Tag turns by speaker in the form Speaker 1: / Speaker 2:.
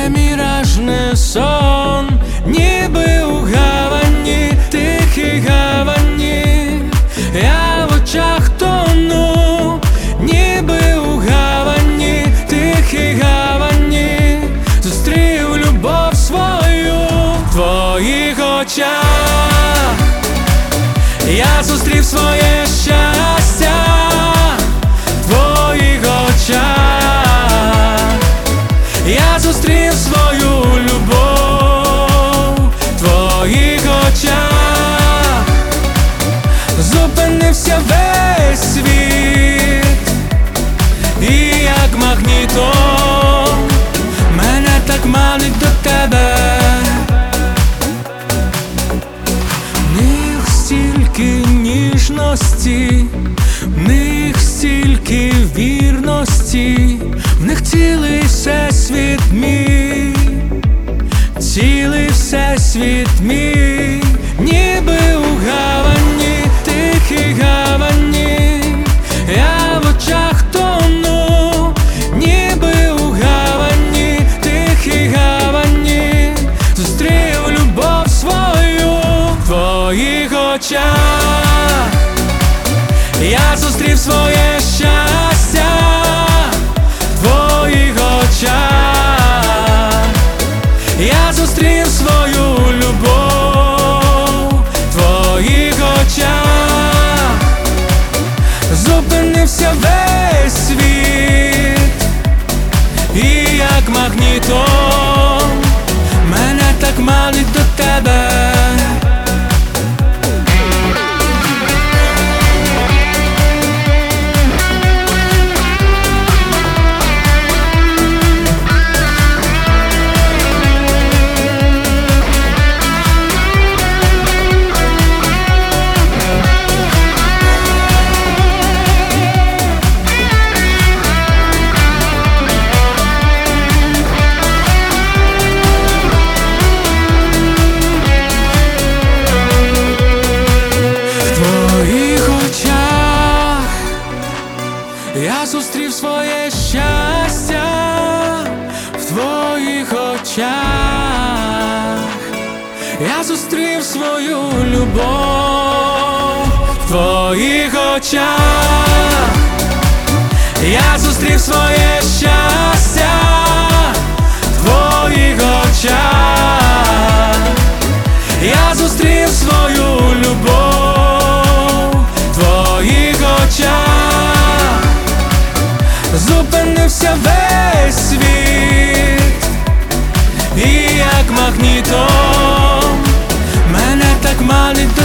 Speaker 1: не міраж, не сон, ніби у гавані, тихій гавані, я в очах тону, ніби у гавані, тихій гавані, зустрів любов свою в твоїх очах. Я зустрів своє щастя в твоїх очах. Я зустрів свою любов в твоїх очах. Зупинився весь світ, і як магнітом мене так манить до тебе. В них стільки ніжності, в них стільки вірності, в них цілий всесвіт мій, цілий всесвіт мій, ніби у гавані, тихій гавані, я в очах тону, ніби у гавані, тихій гавані, зустрів любов свою в твоїх очах. Я зустрів своє щастя в твоїх очах. Я зустрів свою любов в твоїх очах. Зупинився весь світ, і як магнітом мене так манить до тебе. Я зустрів своє щастя в твоїх очах. Я зустрів свою любов в твоїх очах. Я зустрів своє щастя в твоїх очах. Я зустрів свою любов в твоїх очах. Зупинився весь світ, і як магнітом мене так манить до